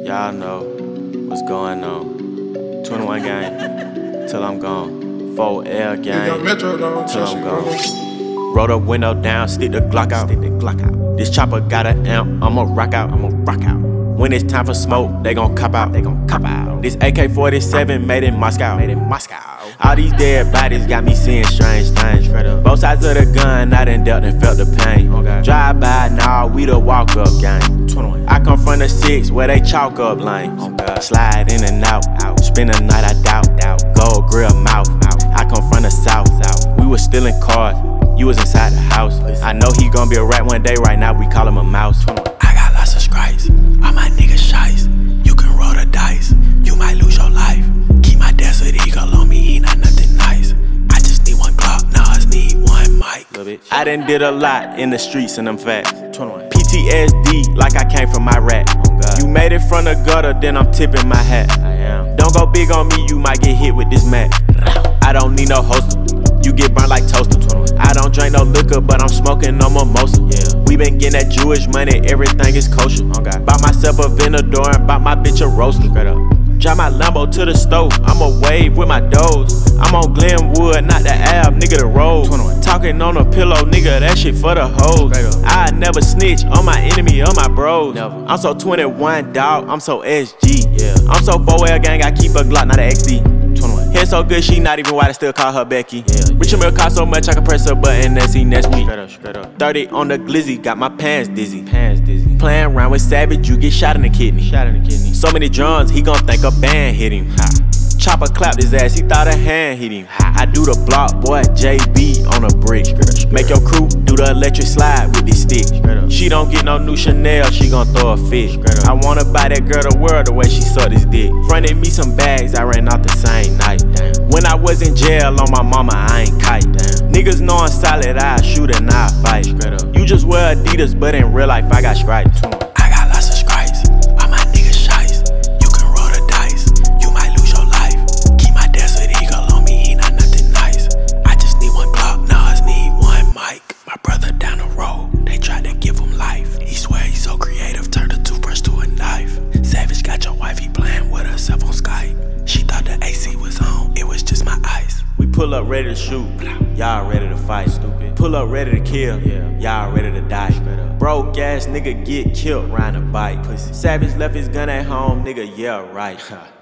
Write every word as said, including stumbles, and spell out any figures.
Y'all know what's going on. twenty-one gang, till I'm gone. four L gang, till I'm gone. Roll the window down, stick the Glock out. Stick the Glock out. This chopper got an amp, I'ma rock out, I'ma rock out. When it's time for smoke, they gon' cop out, they gon' cop out. This A K forty-seven made in Moscow, made in Moscow. All these dead bodies got me seeing strange things. Both sides of the gun, I done dealt and felt the pain. Okay. Drive by, nah, we the walk up gang. I come from the six where they chalk up lanes. Okay. Slide in and out, out. Spend the night, I doubt, doubt. Gold grill mouth, mouth. I come from the south, south. We was stealing cars, you was inside the house. I know he gon' be a rat one day, right now we call him a mouse. I got lots of stripes, all my niggas shice. You can roll the dice, you might lose your life. Keep my desert eagle on me, he not nothing nice. I just need one Glock, nah, I need one mic. I done did a lot in the streets and them facts. P T S D like I came from Iraq. You made it from the gutter, then I'm tipping my hat. I am. Don't go big on me, you might get hit with this mat. I don't need no holster, you get burned like toaster. I don't drink no liquor, but I'm smoking no mimosa. Yeah. We been getting that Jewish money, everything is kosher. Okay. Bought myself a Venador and bought my bitch a roaster. Drive my Lambo to the stove, I'ma wave with my doors. I'm on Glenwood, not the Ave, nigga the road. Talking on a pillow, nigga, that shit for the hoes. I never snitch on my enemy or my bros. Never. I'm so twenty-one, dog, I'm so S G. Yeah. I'm so four L gang, I keep a Glock, not a X D. Head so good, she not even white, I still call her Becky. Yeah, Rich and Mill cost so much, I can press her button and see next week. Straight up, straight up. thirty on the glizzy, got my pants dizzy. Pants dizzy. Playing around with Savage, you get shot in the kidney. Shot in the kidney. So many drums, he gon' think a band hit him. Ha. Chopper clapped his ass, he thought a hand hit him. Ha. I do the block, boy, J B on a brick. Straight up, straight Make your crew do the electric slide with this stick. She don't get no new Chanel, she gon' throw a fit. I wanna buy that girl the world the way she sucked his dick. Fronted me some bags, I ran out the same night. Damn. When I was in jail on my mama, I ain't kite. Damn. Niggas know I'm solid, I shoot and I fight. You just wear Adidas, but in real life I got stripes. I got lots of stripes, all my niggas shice. You can roll the dice, you might lose your life. Keep my desert eagle on me, he not nothing nice. I just need one Glock, nah, I need one mic. My brother down the road, they tried to give him life. He swear he's so creative, turned a toothbrush to a knife. Savage got your wife, he playing with herself on Skype. She thought the A C was on, it was just my eyes. We pull up ready to shoot, y'all ready to fight. Stupid. Pull up ready to kill, y'all ready to die. Broke ass nigga get killed riding a bike. Pussy. Savage left his gun at home, nigga, yeah, right.